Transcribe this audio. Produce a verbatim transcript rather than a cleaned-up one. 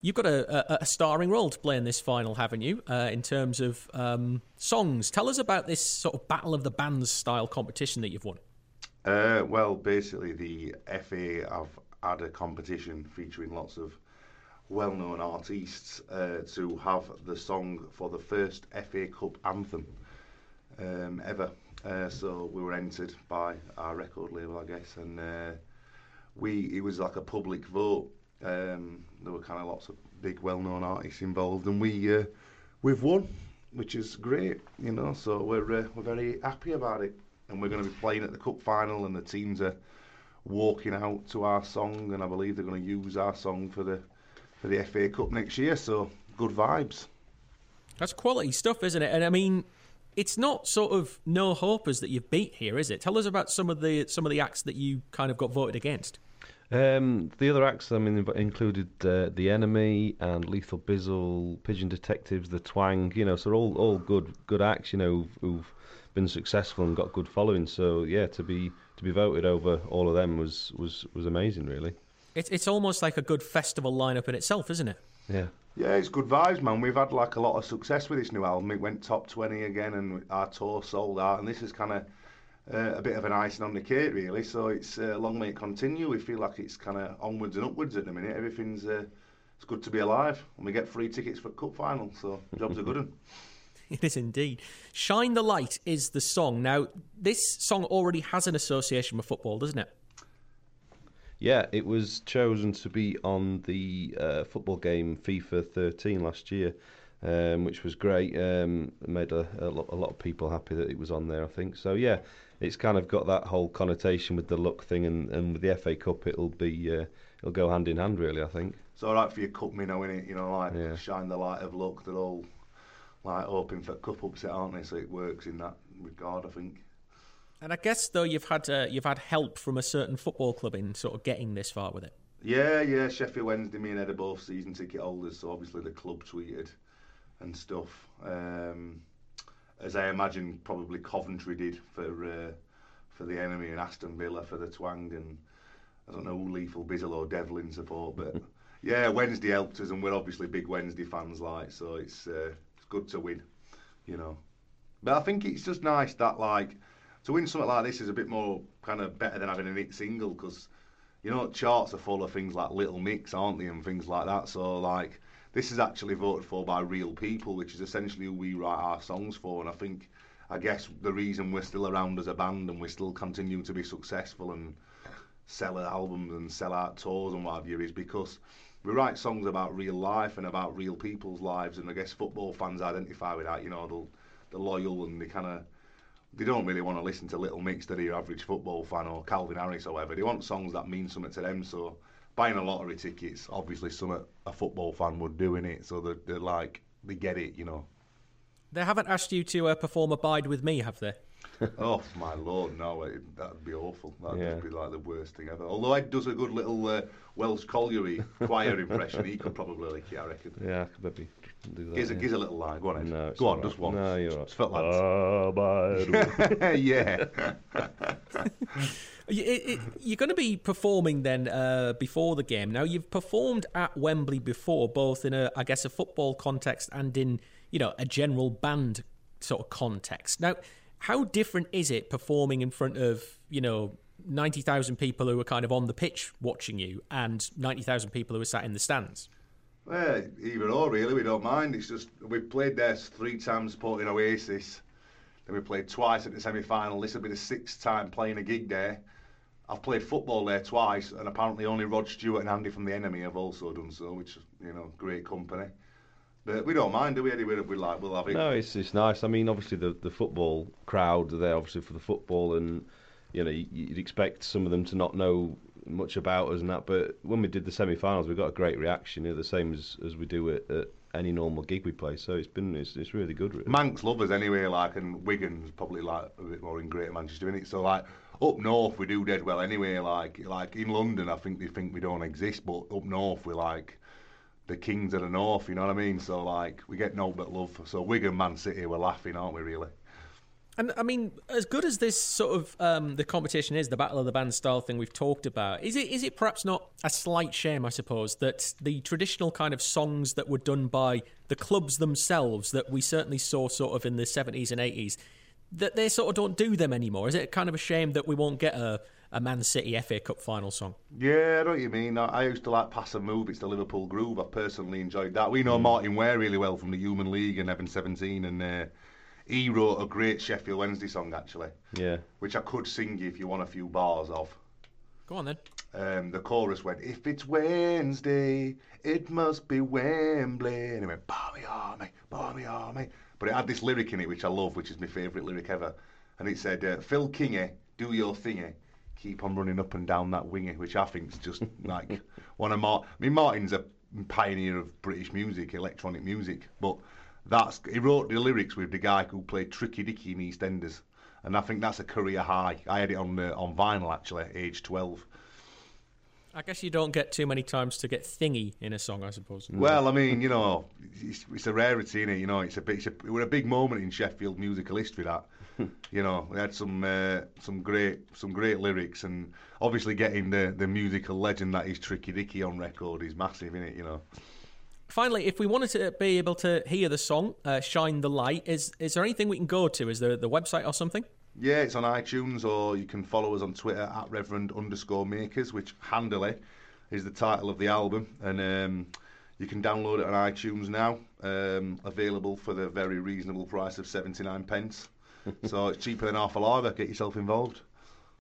You've got a, a, a starring role to play in this final, haven't you, uh, in terms of um, songs? Tell us about this sort of Battle of the Bands style competition that you've won. Uh, well, basically, the F A have had a competition featuring lots of well-known artists uh, to have the song for the first F A Cup anthem um, ever. Uh, so we were entered by our record label, I guess, and uh, we it was like a public vote. Um, there were kind of lots of big, well-known artists involved, and we uh, we've won, which is great, you know. So we're uh, we're very happy about it, and we're going to be playing at the cup final, and the teams are walking out to our song, and I believe they're going to use our song for the for the F A Cup next year. So good vibes. That's quality stuff, isn't it? And I mean, it's not sort of no hopers that you've beat here, is it? Tell us about some of the some of the acts that you kind of got voted against. Um, the other acts, I mean, included uh, The Enemy and Lethal Bizzle, Pigeon Detectives, The Twang, you know, so all all good good acts, you know, who've, who've been successful and got good following. So yeah, to be to be voted over all of them was was, was amazing, really. It's it's almost like a good festival lineup in itself, isn't it? Yeah. Yeah, it's good vibes, man. We've had like a lot of success with this new album. It went top twenty again, and our tour sold out, and this is kind of Uh, a bit of an icing on the cake, really. So it's uh, long may it continue. We feel like it's kind of onwards and upwards at the minute. Everything's uh, it's good to be alive, and we get free tickets for cup final. So job's a good one. It is indeed. Shine the Light is the song. Now, this song already has an association with football, doesn't it? Yeah, it was chosen to be on the uh, football game FIFA thirteen last year, um, which was great. Um, it made a, a, lot, a lot of people happy that it was on there, I think. So yeah, it's kind of got that whole connotation with the luck thing, and, and with the F A Cup, it'll be uh, it'll go hand in hand, really, I think. It's all right for your cup minnow, innit? You know, like yeah. Shine the Light of Luck. They're all like hoping for cup upset, aren't they? So it works in that regard, I think. And I guess though you've had uh, you've had help from a certain football club in sort of getting this far with it. Yeah, yeah. Sheffield Wednesday, me and Ed are both season ticket holders, so obviously the club tweeted and stuff. Um, as I imagine, probably Coventry did for uh, for The Enemy, and Aston Villa for the Twang, and I don't know who Lethal Bizzle or Devlin support, but yeah, Wednesday helped us, and we're obviously big Wednesday fans, like, so it's uh, it's good to win, you know. But I think it's just nice that, like, to win something like this is a bit more kind of better than having a hit single, because, you know, charts are full of things like Little Mix, aren't they, and things like that. So, like, this is actually voted for by real people, which is essentially who we write our songs for. And I think, I guess, the reason we're still around as a band and we're still continuing to be successful and sell albums and sell out tours and what have you is because we write songs about real life and about real people's lives. And I guess football fans identify with that, you know, the, the loyal, and they kind of, they don't really want to listen to Little Mix to your average football fan or Calvin Harris or whatever. They want songs that mean something to them. So buying a lottery ticket's obviously something a football fan would do, in it. So they're, they're like, they get it, you know. They haven't asked you to uh, perform Abide With Me, have they? Oh, my Lord, no, it, that'd be awful. That'd yeah. just be like the worst thing ever. Although Ed does a good little uh, Welsh colliery choir impression, he could probably lick it, I reckon. Yeah, I could maybe do that. Gives, yeah. a, gives a little line, go on, Ed. No, go on, right. just once. No, you're right. It's for lads. Yeah. It, it, you're going to be performing then uh, before the game. Now, you've performed at Wembley before, both in a, I guess, a football context and in, you know, a general band sort of context. Now, how different is it performing in front of, you know, ninety thousand people who are kind of on the pitch watching you and ninety thousand people who are sat in the stands? Well, either or, really, we don't mind. It's just, we've played there three times supporting Oasis. Then we played twice at the semi-final. This will be the sixth time playing a gig there. I've played football there twice, and apparently only Rod Stewart and Andy from The Enemy have also done so, which, you know, great company. But we don't mind, do we, Eddie? We, we like, we'll have it. No, it's it's nice. I mean, obviously the the football crowd are there, obviously for the football, and you know, you'd expect some of them to not know much about us and that. But when we did the semi-finals, we got a great reaction, you know, the same as as we do at, at any normal gig we play. So it's been it's it's really good. Really. Manx love us anyway, like, and Wigan's probably like a bit more in Greater Manchester, isn't it? So like up north we do dead well anyway. Like like in London, I think they think we don't exist, but up north we're like the kings of the north. You know what I mean? So like we get no but love. So Wigan, Man City, we're laughing, aren't we? Really. And I mean, as good as this sort of um, the competition is, the Battle of the Band style thing we've talked about, is it is it perhaps not a slight shame, I suppose, that the traditional kind of songs that were done by the clubs themselves that we certainly saw sort of in the seventies and eighties, that they sort of don't do them anymore? Is it kind of a shame that we won't get a, a Man City F A Cup final song? Yeah, I know what you mean. I, I used to like Pass and Move. It's the Liverpool groove. I personally enjoyed that. We know mm. Martin Ware really well from the Human League and Evan seventeen, and uh, he wrote a great Sheffield Wednesday song, actually. Yeah. Which I could sing you if you want a few bars of. Go on then. Um, the chorus went, if it's Wednesday, it must be Wembley. And it went, Barmy Army, Barmy Army. But it had this lyric in it, which I love, which is my favourite lyric ever. And it said, uh, Phil Kingy, do your thingy. Keep on running up and down that wingy, which I think is just like one of Martin. I mean, Martin's a pioneer of British music, electronic music, but that's he wrote the lyrics with the guy who played Tricky Dicky in EastEnders, and I think that's a career high. I had it on uh, on vinyl actually, at age twelve. I guess you don't get too many times to get thingy in a song, I suppose. Well, I mean, you know, it's, it's a rarity, innit? You know, it's a big, it's a, it was a big moment in Sheffield musical history. That, you know, we had some uh, some great some great lyrics, and obviously getting the the musical legend that is Tricky Dicky on record is massive, innit? You know. Finally, if we wanted to be able to hear the song, uh, Shine the Light, is is there anything we can go to? Is there the website or something? Yeah, it's on iTunes, or you can follow us on Twitter at Reverend underscore Makers, which handily is the title of the album. And um, you can download it on iTunes now, um, available for the very reasonable price of seventy-nine pence. So it's cheaper than half a lager. Get yourself involved.